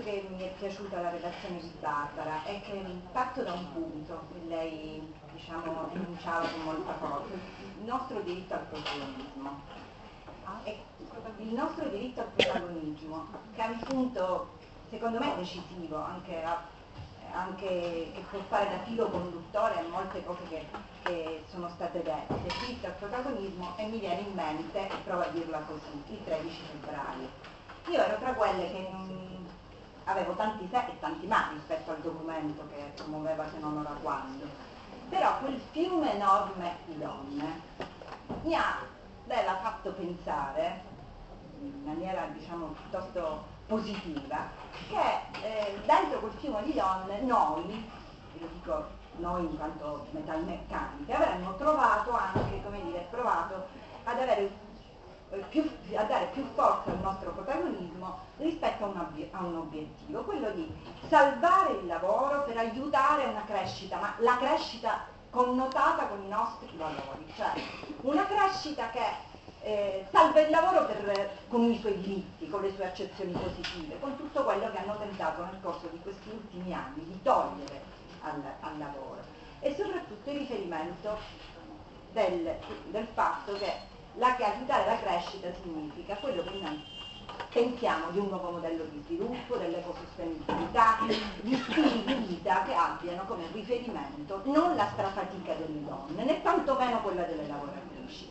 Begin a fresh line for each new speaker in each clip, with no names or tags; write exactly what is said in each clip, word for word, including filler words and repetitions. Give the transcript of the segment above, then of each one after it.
che mi è piaciuta la relazione di Barbara è che parto da un punto che lei, diciamo, enunciava con molta forza, il nostro diritto al protagonismo. E il nostro diritto al protagonismo, che è un punto secondo me decisivo, anche, a, anche che può fare da filo conduttore a molte cose che, che sono state dette. Il diritto al protagonismo, e mi viene in mente, e provo a dirla così, il tredici febbraio. Io ero tra quelle che non avevo tanti se e tanti ma rispetto al documento che promuoveva Se non ora quando, però quel fiume enorme di donne mi ha, aveva fatto pensare in maniera, diciamo, piuttosto positiva che eh, dentro quel fiume di donne noi, io dico noi in quanto metalmeccaniche, avremmo trovato anche, come dire, provato ad avere Più, a dare più forza al nostro protagonismo rispetto a un, a un obiettivo, quello di salvare il lavoro per aiutare una crescita, ma la crescita connotata con i nostri valori, cioè una crescita che eh, salva il lavoro per, con i suoi diritti, con le sue accezioni positive, con tutto quello che hanno tentato nel corso di questi ultimi anni di togliere al, al lavoro, e soprattutto il riferimento del, del fatto che la che aiutare la crescita significa quello che noi pensiamo di un nuovo modello di sviluppo, dell'ecosostenibilità, di stili di vita che abbiano come riferimento non la strafatica delle donne, né tantomeno quella delle lavoratrici.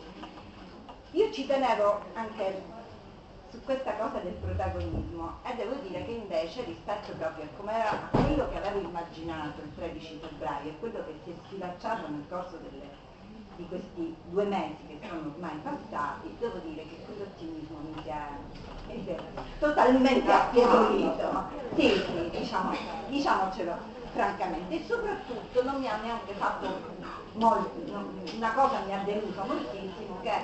Io ci tenevo anche su questa cosa del protagonismo e devo dire che invece rispetto proprio a, come era, a quello che avevo immaginato il tredici febbraio e quello che si è sfilacciato nel corso delle di questi due mesi che sono ormai passati, devo dire che quell'ottimismo mi si è totalmente affievolito. Sì, sì, diciamo, diciamocelo francamente, e soprattutto non mi ha neanche fatto molto, una cosa mi ha deluso moltissimo, che,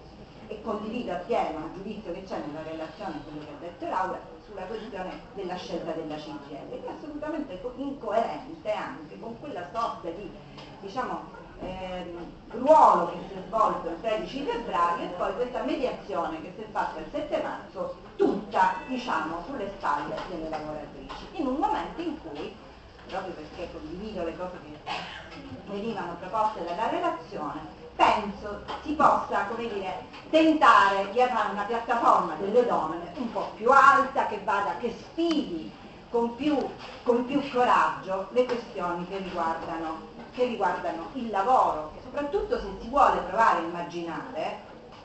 e condivido appieno il giudizio che c'è nella relazione, quello che ha detto Laura, sulla questione della scelta della C G I L, che è assolutamente incoerente anche con quella sorta di, diciamo, Eh, ruolo che si è svolto il tredici febbraio e poi questa mediazione che si è fatta il sette marzo, tutta, diciamo, sulle spalle delle lavoratrici, in un momento in cui, proprio perché condivido le cose che venivano proposte dalla relazione, penso si possa, come dire, tentare di avere una piattaforma delle donne un po' più alta, che vada, che sfidi con più, con più coraggio le questioni che riguardano che riguardano il lavoro, e soprattutto se si vuole provare a immaginare,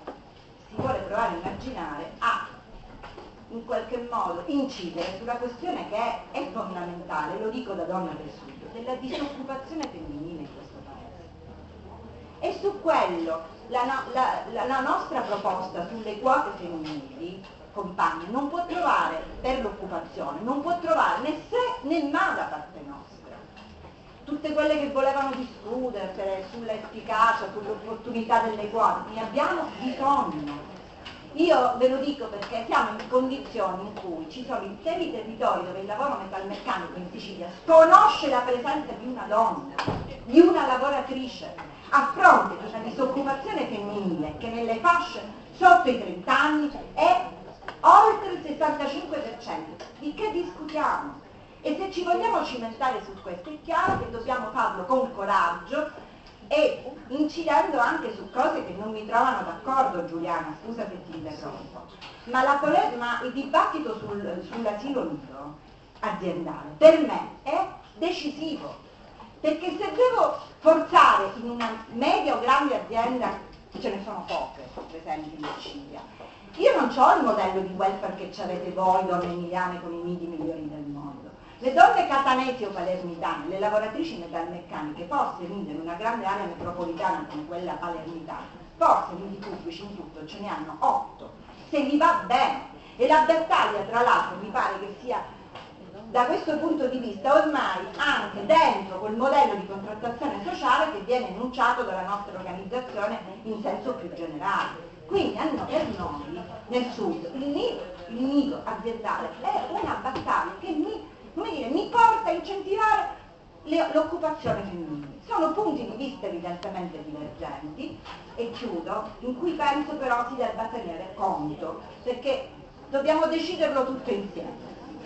si vuole provare a immaginare a in qualche modo incidere sulla questione che è, è fondamentale, lo dico da donna del sud, della disoccupazione femminile in questo paese. E su quello la, no, la, la, la nostra proposta sulle quote femminili, compagni, non può trovare, per l'occupazione, non può trovare né se né ma da parte nostra. Tutte quelle che volevano discutere sull'efficacia, sull'opportunità delle quote, ne abbiamo bisogno. Io ve lo dico perché siamo in condizioni in cui ci sono interi territori dove il lavoro metalmeccanico in Sicilia sconosce la presenza di una donna, di una lavoratrice, a fronte di una disoccupazione femminile che nelle fasce sotto i trenta anni è oltre il sessantacinque per cento. Di che discutiamo? E se ci vogliamo cimentare su questo è chiaro che dobbiamo farlo con coraggio e incidendo anche su cose che non mi trovano d'accordo, Giuliana, scusa se ti interrompo, ma, la pole- ma il dibattito sul, sull'asilo nido aziendale per me è decisivo, perché se devo forzare in una media o grande azienda, ce ne sono poche presenti in Sicilia, io non ho il modello di welfare che avete voi, donne emiliane, con i nidi migliori del mondo. Le donne catanesi o palermitane, le lavoratrici metalmeccaniche, forse ride in una grande area metropolitana come quella palermitana, forse nidi pubblici in tutto ce ne hanno otto, se gli va bene. E la battaglia, tra l'altro, mi pare che sia, da questo punto di vista, ormai anche dentro quel modello di contrattazione sociale che viene enunciato dalla nostra organizzazione in senso più generale. Quindi hanno per noi, nel sud, il nido, il nido aziendale è una battaglia che mi, come dire, mi porta a incentivare le, l'occupazione femminile. Sono punti di vista evidentemente divergenti, e chiudo, in cui penso però si debba tenere conto, perché dobbiamo deciderlo tutto insieme.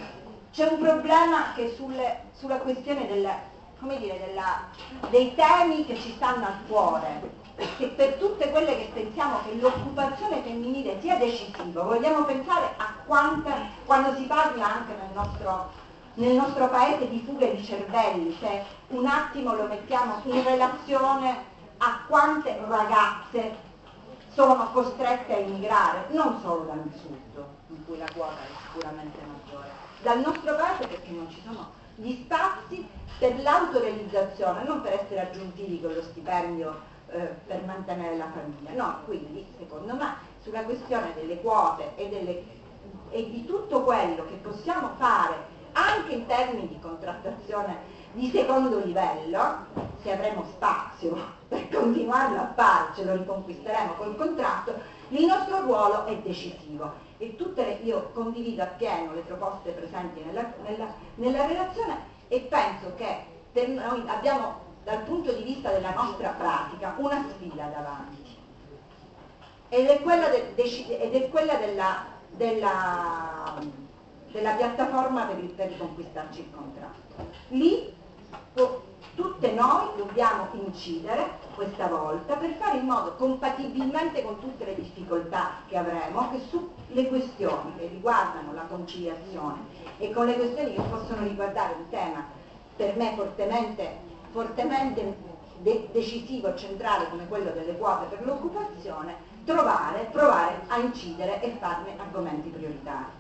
c'è un problema che sulle, sulla questione del, come dire, della, dei temi che ci stanno al cuore, che per tutte quelle che pensiamo che l'occupazione femminile sia decisiva, vogliamo pensare a quante, quando si parla anche nel nostro, nel nostro paese di fughe di cervelli, se un attimo lo mettiamo in relazione a quante ragazze sono costrette a immigrare, non solo dal sud, in cui la quota è sicuramente maggiore, dal nostro paese perché non ci sono gli spazi per l'autorealizzazione, non per essere aggiuntivi con lo stipendio eh, per mantenere la famiglia, no, quindi secondo me sulla questione delle quote e, delle, e di tutto quello che possiamo fare anche in termini di contrattazione di secondo livello, se avremo spazio per continuarlo a fare, ce lo riconquisteremo col contratto, il nostro ruolo è decisivo e tutte le, io condivido appieno le proposte presenti nella, nella, nella relazione e penso che per noi abbiamo dal punto di vista della nostra pratica una sfida davanti ed è quella, de, de, ed è quella della, della, della piattaforma per, per riconquistarci il contratto. Lì tutte noi dobbiamo incidere questa volta per fare in modo, compatibilmente con tutte le difficoltà che avremo, che sulle questioni che riguardano la conciliazione e con le questioni che possono riguardare un tema per me fortemente, fortemente de- decisivo e centrale come quello delle quote per l'occupazione, trovare, provare a incidere e farne argomenti prioritari.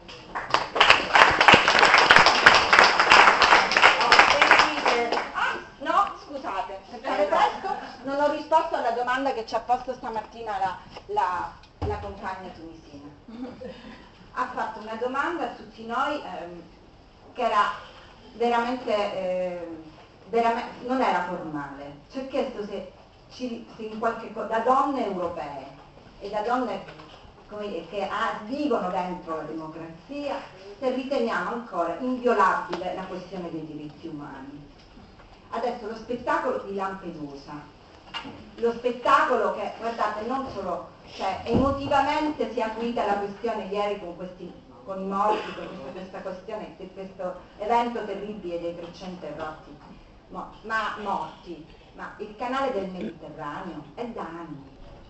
Ah, no, scusate, per fare presto non ho risposto alla domanda che ci ha posto stamattina la, la, la compagna tunisina. Ha fatto una domanda a tutti noi ehm, che era veramente, eh, veramente, non era formale. Ci ha chiesto se, ci, se in qualche cosa, da donne europee e da donne come dire, che ah, vivono dentro la democrazia, se riteniamo ancora inviolabile la questione dei diritti umani. Adesso lo spettacolo di Lampedusa, lo spettacolo che, guardate, non solo, cioè emotivamente si è acuita la questione ieri con, questi, con i morti, con questa, questa questione, di questo evento terribile dei trecento rotti, ma, ma morti, ma il canale del Mediterraneo è da anni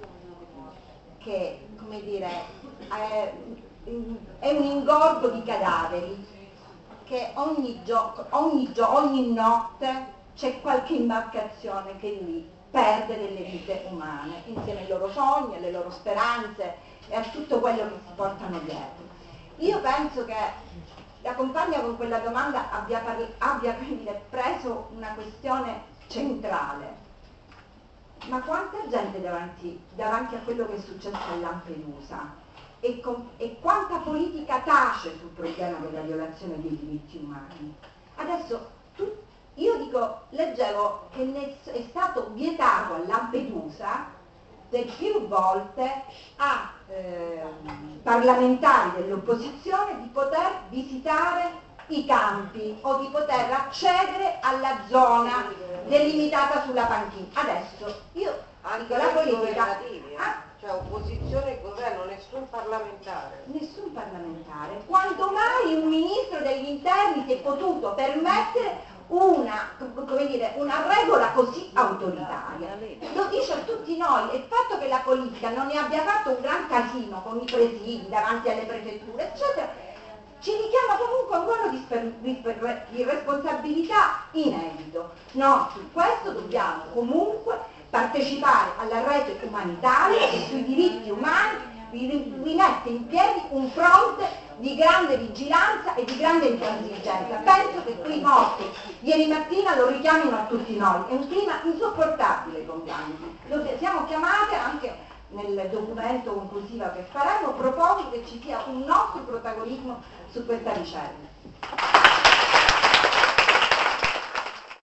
che, come dire, è, è un ingorgo di cadaveri che ogni, gio- ogni, gio- ogni notte c'è qualche imbarcazione che lì perde delle vite umane, insieme ai loro sogni, alle loro speranze e a tutto quello che si portano dietro. Io penso che la compagna con quella domanda abbia, parli- abbia preso una questione centrale. Ma quanta gente davanti, davanti a quello che è successo a Lampedusa e, con, e quanta politica tace sul problema della violazione dei diritti umani? Adesso tu, io dico, leggevo che ne è stato vietato a Lampedusa per più volte a eh, parlamentari dell'opposizione di poter visitare i campi o di poter accedere alla zona delimitata sulla panchina. Adesso io
anche
dico la politica,
eh?
ah,
cioè opposizione e governo, nessun parlamentare.
Nessun parlamentare. Quando mai un ministro degli interni si è potuto permettere una, come dire, una regola così autoritaria? Lo dice a tutti noi, il fatto che la politica non ne abbia fatto un gran casino con i presidi davanti alle prefetture, eccetera, ci richiama comunque a un ruolo di, sper- di, sper- di responsabilità inedito. No, su questo dobbiamo comunque partecipare alla rete umanitaria e sui diritti umani rimette in piedi un fronte di grande vigilanza e di grande intransigenza. Penso che quei morti ieri mattina lo richiamino a tutti noi, è un clima insopportabile, compagni. Lo siamo chiamate anche nel documento conclusivo che faremo, propongo che ci sia un nostro protagonismo su questa vicenda.